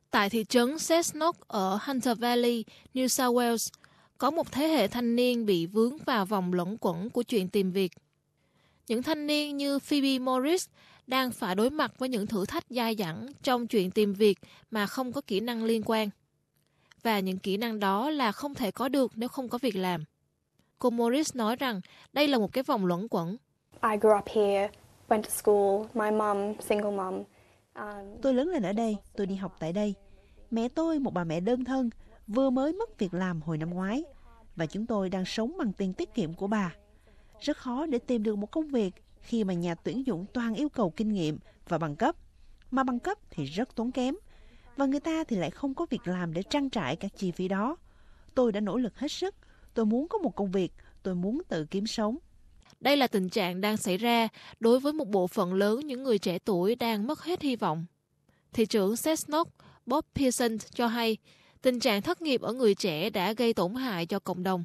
Tại thị trấn Cessnock ở Hunter Valley, New South Wales, có một thế hệ thanh niên bị vướng vào vòng luẩn quẩn của chuyện tìm việc. Những thanh niên như Phoebe Morris đang phải đối mặt với những thử thách dai dẳng trong chuyện tìm việc mà không có kỹ năng liên quan. Và những kỹ năng đó là không thể có được nếu không có việc làm. Cô Morris nói rằng đây là một cái vòng luẩn quẩn. I grew up here, went to school, my mum, single mum. Tôi lớn lên ở đây, tôi đi học tại đây. Mẹ tôi, một bà mẹ đơn thân, vừa mới mất việc làm hồi năm ngoái. Và chúng tôi đang sống bằng tiền tiết kiệm của bà. Rất khó để tìm được một công việc khi mà nhà tuyển dụng toàn yêu cầu kinh nghiệm và bằng cấp. Mà bằng cấp thì rất tốn kém. Và người ta thì lại không có việc làm để trang trải các chi phí đó. Tôi đã nỗ lực hết sức. Tôi muốn có một công việc. Tôi muốn tự kiếm sống. Đây là tình trạng đang xảy ra đối với một bộ phận lớn những người trẻ tuổi đang mất hết hy vọng. Thị trưởng Cessnock Bob Pearson cho hay, tình trạng thất nghiệp ở người trẻ đã gây tổn hại cho cộng đồng.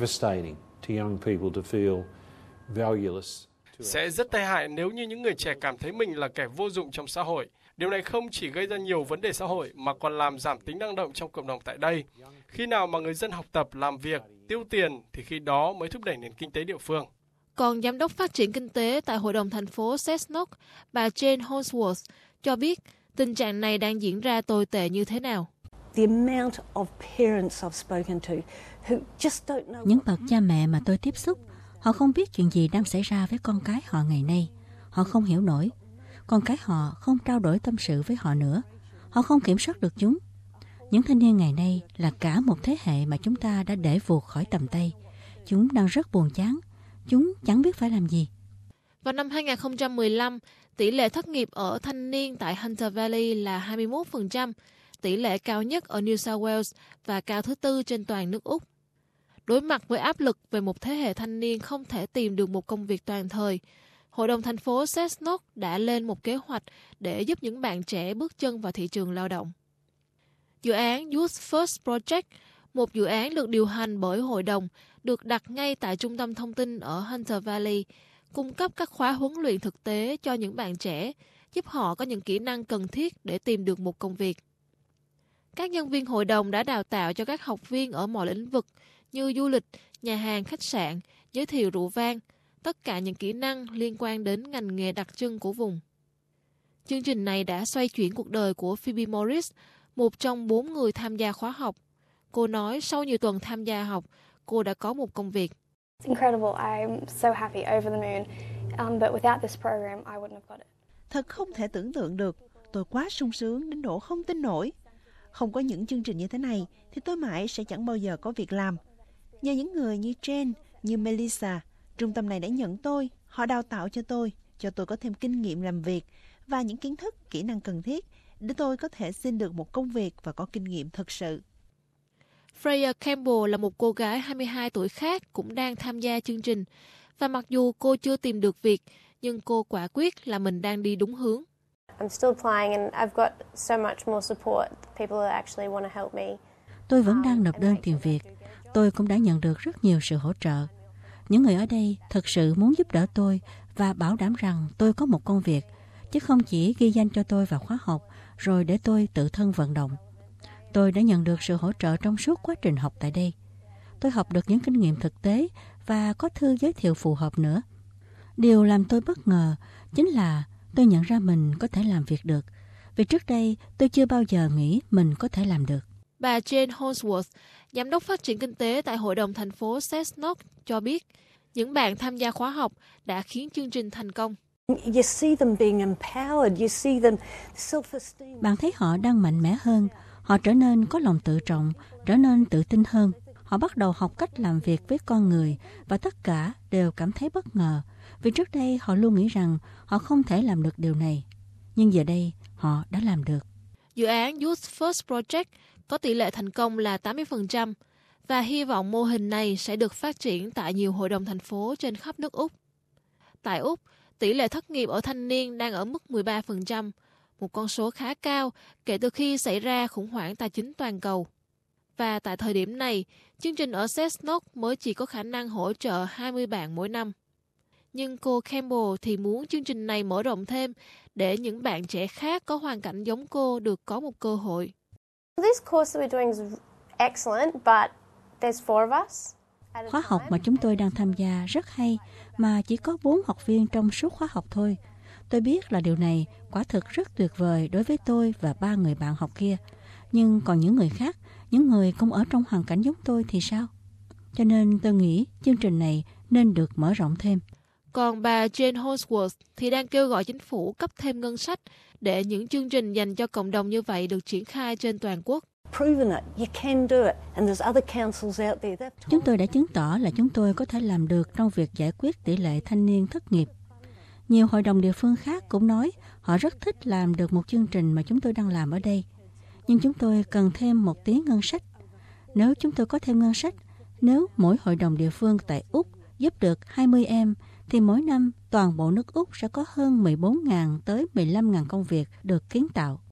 Sẽ rất tai hại nếu như những người trẻ cảm thấy mình là kẻ vô dụng trong xã hội. Điều này không chỉ gây ra nhiều vấn đề xã hội mà còn làm giảm tính năng động trong cộng đồng tại đây. Khi nào mà người dân học tập, làm việc, tiêu tiền thì khi đó mới thúc đẩy nền kinh tế địa phương. Còn Giám đốc Phát triển Kinh tế tại Hội đồng thành phố Cessnock, bà Jane Holsworth, cho biết tình trạng này đang diễn ra tồi tệ như thế nào. Những bậc cha mẹ mà tôi tiếp xúc, họ không biết chuyện gì đang xảy ra với con cái họ ngày nay. Họ không hiểu nổi. Con cái họ không trao đổi tâm sự với họ nữa. Họ không kiểm soát được chúng. Những thanh niên ngày nay là cả một thế hệ mà chúng ta đã để vụt khỏi tầm tay. Chúng đang rất buồn chán. Chúng chẳng biết phải làm gì. Vào năm 2015, tỷ lệ thất nghiệp ở thanh niên tại Hunter Valley là 21%, tỷ lệ cao nhất ở New South Wales và cao thứ tư trên toàn nước Úc. Đối mặt với áp lực về một thế hệ thanh niên không thể tìm được một công việc toàn thời, Hội đồng thành phố Cessnock đã lên một kế hoạch để giúp những bạn trẻ bước chân vào thị trường lao động. Dự án Youth First Project, một dự án được điều hành bởi hội đồng, được đặt ngay tại trung tâm thông tin ở Hunter Valley, cung cấp các khóa huấn luyện thực tế cho những bạn trẻ, giúp họ có những kỹ năng cần thiết để tìm được một công việc. Các nhân viên hội đồng đã đào tạo cho các học viên ở mọi lĩnh vực như du lịch, nhà hàng, khách sạn, giới thiệu rượu vang, tất cả những kỹ năng liên quan đến ngành nghề đặc trưng của vùng. Chương trình này đã xoay chuyển cuộc đời của Phoebe Morris, một trong 4 người tham gia khóa học. Cô nói sau nhiều tuần tham gia học, cô đã có một công việc. Thật không thể tưởng tượng được. Tôi quá sung sướng đến độ không tin nổi. Không có những chương trình như thế này thì tôi mãi sẽ chẳng bao giờ có việc làm. Nhờ những người như Jane, như Melissa, trung tâm này đã nhận tôi. Họ đào tạo cho tôi có thêm kinh nghiệm làm việc và những kiến thức, kỹ năng cần thiết để tôi có thể xin được một công việc và có kinh nghiệm thực sự. Freya Campbell là một cô gái 22 tuổi khác cũng đang tham gia chương trình. Và mặc dù cô chưa tìm được việc, nhưng cô quả quyết là mình đang đi đúng hướng. Tôi vẫn đang nộp đơn tìm việc. Tôi cũng đã nhận được rất nhiều sự hỗ trợ. Những người ở đây thực sự muốn giúp đỡ tôi và bảo đảm rằng tôi có một công việc, chứ không chỉ ghi danh cho tôi vào khóa học rồi để tôi tự thân vận động. Tôi đã nhận được sự hỗ trợ trong suốt quá trình học tại đây. Tôi học được những kinh nghiệm thực tế và có thư giới thiệu phù hợp nữa. Điều làm tôi bất ngờ chính là tôi nhận ra mình có thể làm việc được. Vì trước đây tôi chưa bao giờ nghĩ mình có thể làm được. Bà Jane Holsworth, Giám đốc Phát triển Kinh tế tại Hội đồng thành phố Cessnock cho biết, những bạn tham gia khóa học đã khiến chương trình thành công. Bạn thấy họ đang mạnh mẽ hơn, họ trở nên có lòng tự trọng, trở nên tự tin hơn. Họ bắt đầu học cách làm việc với con người và tất cả đều cảm thấy bất ngờ. Vì trước đây họ luôn nghĩ rằng họ không thể làm được điều này. Nhưng giờ đây họ đã làm được. Dự án Youth First Project có tỷ lệ thành công là 80% và hy vọng mô hình này sẽ được phát triển tại nhiều hội đồng thành phố trên khắp nước Úc. Tại Úc, tỷ lệ thất nghiệp ở thanh niên đang ở mức 13%, một con số khá cao kể từ khi xảy ra khủng hoảng tài chính toàn cầu. Và tại thời điểm này, chương trình ở Cessnock mới chỉ có khả năng hỗ trợ 20 bạn mỗi năm. Nhưng cô Campbell thì muốn chương trình này mở rộng thêm để những bạn trẻ khác có hoàn cảnh giống cô được có một cơ hội. This course that we're doing is excellent, but there's 4 of us. Khóa học mà chúng tôi đang tham gia rất hay, mà chỉ có 4 học viên trong suốt khóa học thôi. Tôi biết là điều này quả thực rất tuyệt vời đối với tôi và 3 người bạn học kia. Nhưng còn những người khác, những người cũng ở trong hoàn cảnh giống tôi thì sao? Cho nên tôi nghĩ chương trình này nên được mở rộng thêm. Còn bà Jane Holdsworth thì đang kêu gọi chính phủ cấp thêm ngân sách để những chương trình dành cho cộng đồng như vậy được triển khai trên toàn quốc. Chúng tôi đã chứng tỏ là chúng tôi có thể làm được trong việc giải quyết tỷ lệ thanh niên thất nghiệp. Nhiều hội đồng địa phương khác cũng nói họ rất thích làm được một chương trình mà chúng tôi đang làm ở đây. Nhưng chúng tôi cần thêm một tí ngân sách. Nếu chúng tôi có thêm ngân sách, nếu mỗi hội đồng địa phương tại Úc giúp được 20 em, thì mỗi năm toàn bộ nước Úc sẽ có hơn 14.000 tới 15.000 công việc được kiến tạo.